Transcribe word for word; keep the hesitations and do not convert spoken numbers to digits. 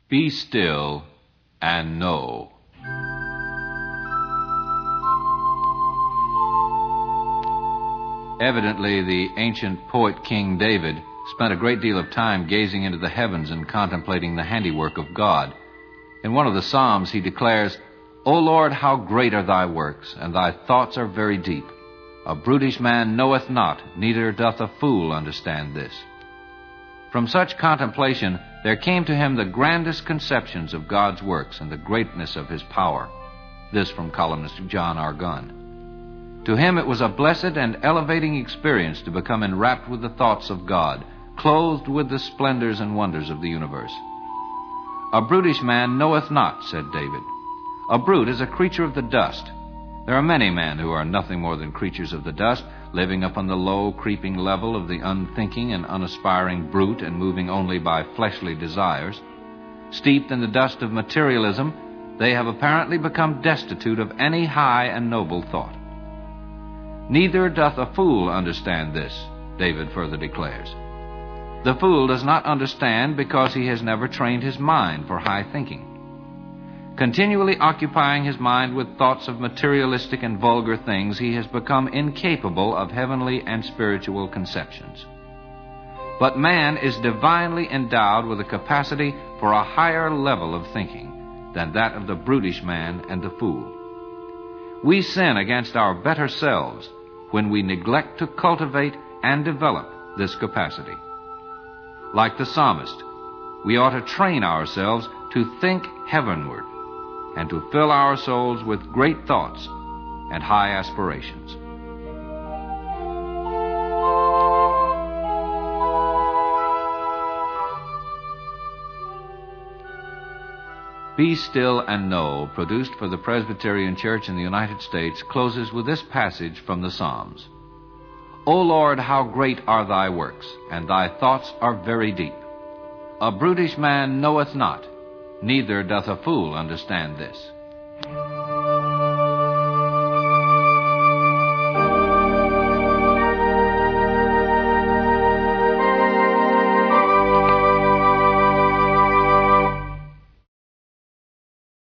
Be still and know. Evidently, the ancient poet King David spent a great deal of time gazing into the heavens and contemplating the handiwork of God. In one of the Psalms, he declares, "O Lord, how great are thy works, and thy thoughts are very deep. A brutish man knoweth not, neither doth a fool understand this." From such contemplation, there came to him the grandest conceptions of God's works and the greatness of his power. This from columnist John R. Gunn. To him it was a blessed and elevating experience to become enwrapped with the thoughts of God, clothed with the splendors and wonders of the universe. "A brutish man knoweth not," said David. A brute is a creature of the dust. There are many men who are nothing more than creatures of the dust, living upon the low, creeping level of the unthinking and unaspiring brute and moving only by fleshly desires. Steeped in the dust of materialism, they have apparently become destitute of any high and noble thought. "Neither doth a fool understand this," David further declares. The fool does not understand because he has never trained his mind for high thinking. Continually occupying his mind with thoughts of materialistic and vulgar things, he has become incapable of heavenly and spiritual conceptions. But man is divinely endowed with a capacity for a higher level of thinking than that of the brutish man and the fool. We sin against our better selves when we neglect to cultivate and develop this capacity. Like the psalmist, we ought to train ourselves to think heavenward and to fill our souls with great thoughts and high aspirations. Be Still and Know, produced for the Presbyterian Church in the United States, closes with this passage from the Psalms. "O Lord, how great are thy works, and thy thoughts are very deep. A brutish man knoweth not, neither doth a fool understand this."